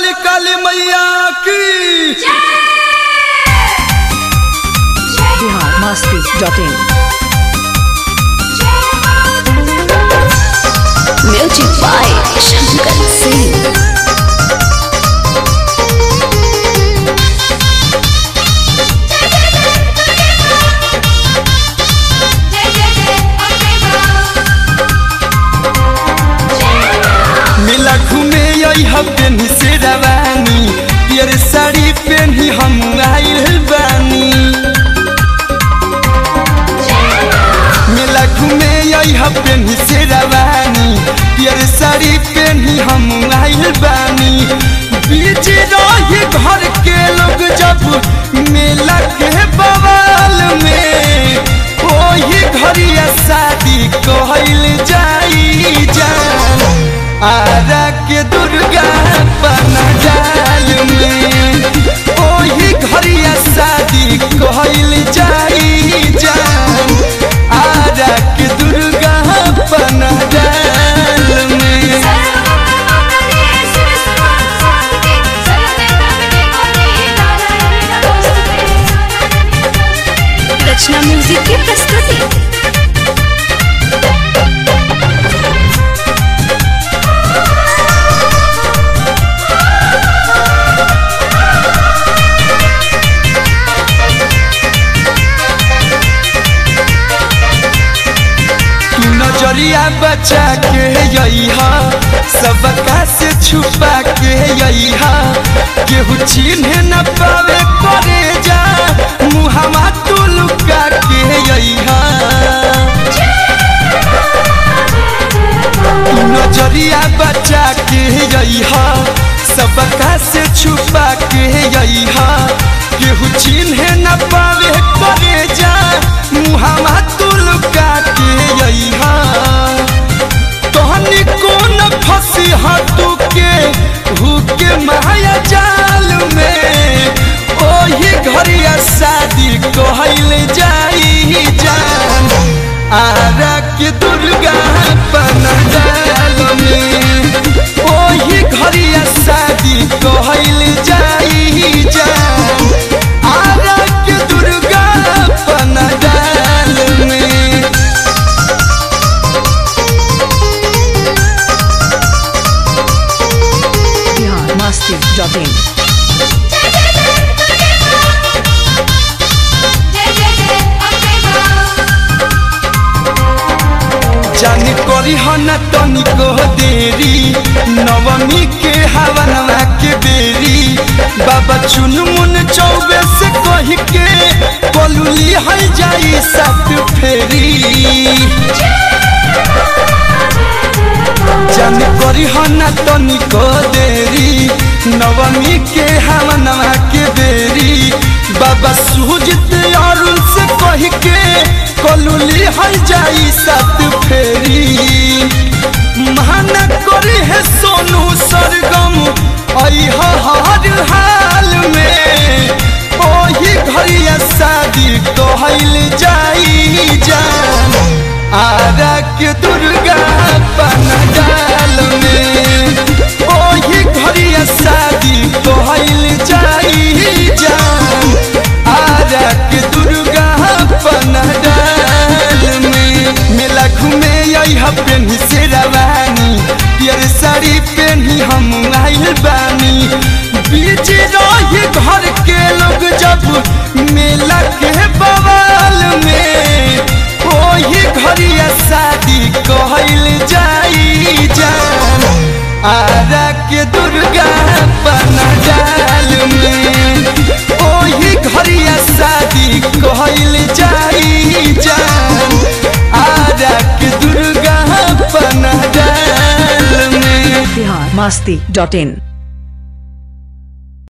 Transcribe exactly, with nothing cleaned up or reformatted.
बोली काली मैया की Bihar Masti dot in music by Shankar Singh. मिला घूमे पेनी से रवानी पियर साड़ी पेनी हम आइल बानी। मिला घूमे पेनी से रवानी पियर साड़ी पेनी हम आइल बानी। बीच रही घर के लोग जब मेला के बवाल में वही घरिया शादी कहल जाई जान आरा के दुर्गा पनाडाल में वही घरिया शादी कहल जाई जान आरा के दुर्गा पनाडाल में। रचना म्यूजिक की प्रस्तुति। नजरिया बचा के यहा सबका से छुपा के यहा केहू चिन्ह न पावे करे जा मुहमा तू लुका के यहा। नजरिया बचा के यहा सबका से छुपा के यहा केहू चिन्ह न पावे करे जा मुहमा तू लुका के यहा। तोहनी कौन फंसी हटू के हुके माया जाल में ओही घरिया शादी कहल जाई जान आरा के दुर्गा पनाडाल में ओही घरिया शादी कहल जाई जान आरा के दुर्गा पनाडाल में। बिहार मस्ती डॉट इन जान करी हन तनिको देरी नवमी के हवनवा के बेरी बाबा चुनमुन चौबे से कही के कलुली है जाई सब फेरी। जान करी हन तनिको देरी नवमी के हवनवा के बेरी बाबा सुजित अरुण से कही के कलुली है जाई सात फेरी। महाना करी है सोनू सरगम अइहा हर हाल में ओही घरिया शादी कहल जाई जान आरा के दुर्गा पनाडाल में ओही घरिया शादी कहल जाई जान आरा के दुर्गा पनाडाल में। मेला घूमे पेनी से रवानी पियर साड़ी पेनी हम आइल बानी। बीच रही घर के लोग जब मेला के बवाल में वही घरिया शादी कहल जाई जान आरा के दुर्गा पनाडाल में वही घरिया शादी कहल जाई जान आरा के दुर्गा पनाडाल में। बिहार मस्ती डॉट इन